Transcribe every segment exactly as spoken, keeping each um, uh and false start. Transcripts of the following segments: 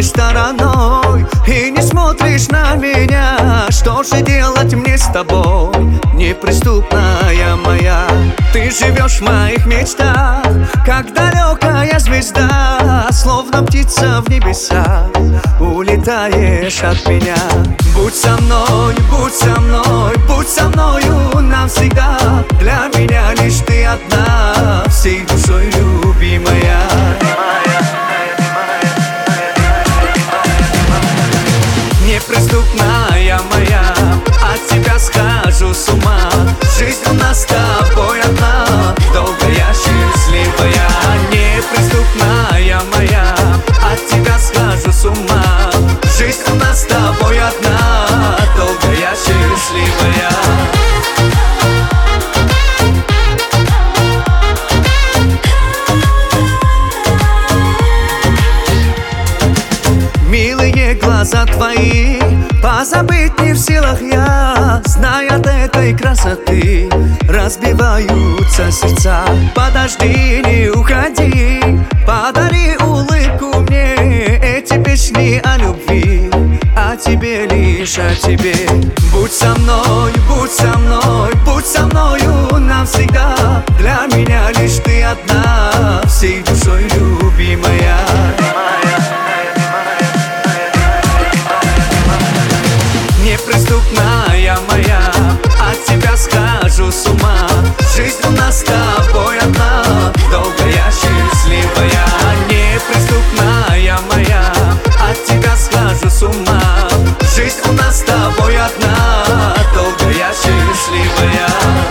обходишь стороной и не смотришь на меня. Что же делать мне с тобой, неприступная моя? Ты живешь в моих мечтах, как далекая звезда, словно птица в небесах, улетаешь от меня. Будь со мной, будь со мной, будь со мною навсегда. Для меня лишь ты одна, всей душой любимая. Неприступная моя, от тебя схожу с ума. Жизнь у нас с тобой одна, долгая, счастливая. Неприступная моя, от тебя схожу с ума. Жизнь у нас с тобой одна, долгая, счастливая. Милые глаза твои, позабыть не в силах я. Зная от этой красоты, разбиваются сердца. Подожди, не уходи, подари улыбку мне. Эти песни о любви, о тебе, лишь о тебе. Будь со мной, будь со мной, будь со мною навсегда. Для меня лишь ты одна, всей душой любимая. Неприступная моя, от тебя схожу с ума. Жизнь у нас с тобой одна, долгая, счастливая. Неприступная моя, от тебя схожу с ума. Жизнь у нас с тобой одна, долгая, счастливая.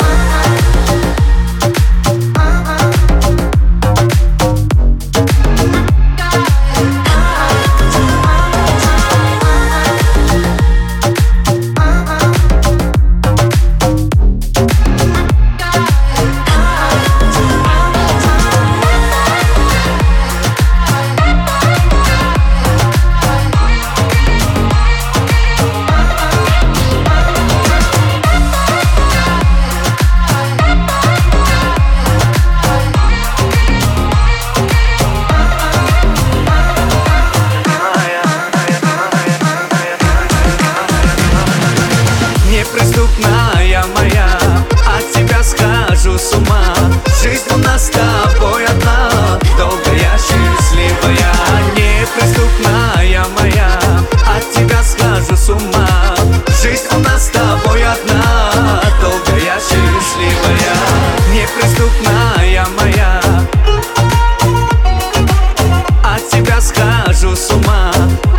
Неприступная моя, от тебя схожу с ума. Жизнь у нас с тобой одна, долгая, счастливая. Неприступная моя, от тебя схожу с ума. Жизнь у нас с тобой одна, долгая, счастливая. Неприступная моя, от тебя схожу с ума.